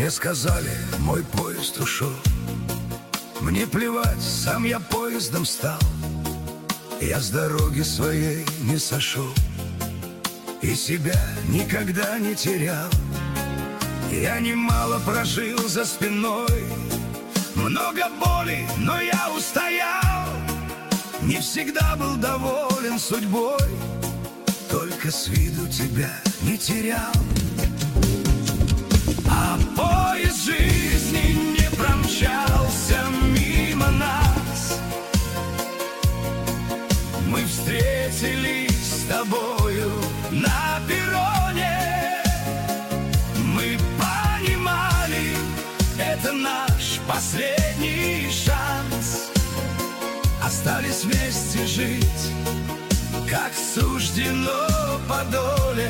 Мне сказали, мой поезд ушел. Мне плевать, сам я поездом стал. Я с дороги своей не сошел и себя никогда не терял. Я немало прожил за спиной, много боли, но я устоял. Не всегда был доволен судьбой, только с виду тебя не терял. А поезд жизни не промчался мимо нас. Мы встретились с тобою на перроне. Мы понимали, это наш последний шанс. Остались вместе жить, как суждено по доле.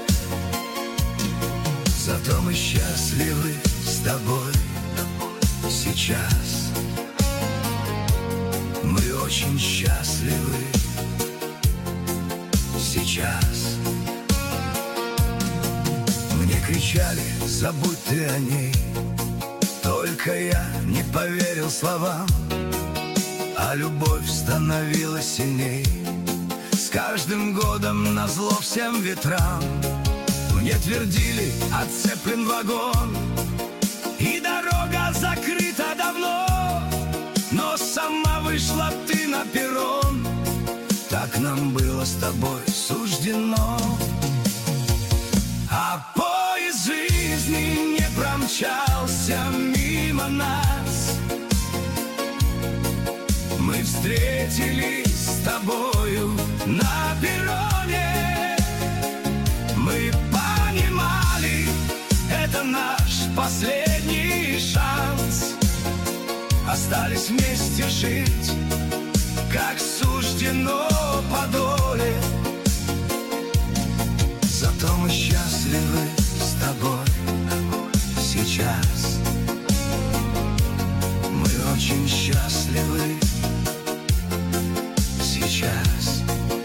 Зато мы счастливы с тобой сейчас. Мы очень счастливы сейчас. Мне кричали, забудь ты о ней, только я не поверил словам. А любовь становилась сильней с каждым годом назло всем ветрам. Мне твердили, отцеплен вагон и дорога закрыта давно. Но сама вышла ты на перрон, так нам было с тобой суждено. А поезд жизни не промчался мимо нас. Мы встретились с тобою на перроне. Мы понимали, это наш последний шанс. Остались вместе жить, как суждено по доле. Зато мы счастливы с тобой сейчас. Мы очень счастливы сейчас.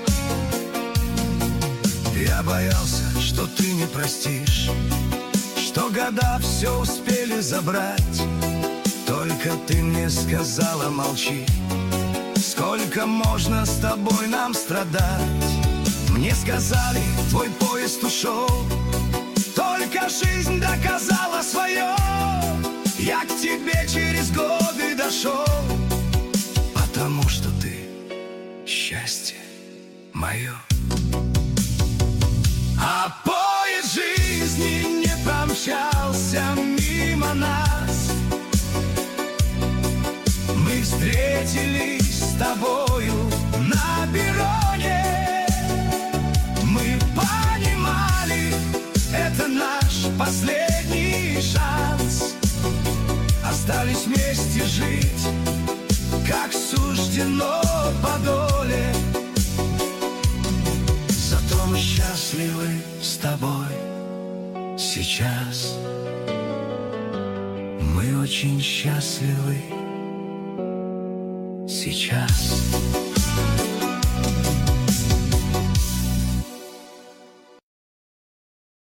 Я боялся, что ты не простишь, что года все успели забрать. Только ты мне сказала, молчи. Сколько можно с тобой нам страдать? Мне сказали, твой поезд ушел, только жизнь доказала свое. Я к тебе через годы дошел, потому что ты счастье мое. А поезд жизни не промчался мимо нас. Мы встретились с тобою на перроне. Мы понимали, это наш последний шанс. Остались вместе жить, как суждено по доле. Зато мы счастливы с тобой сейчас. Мы очень счастливы сейчас.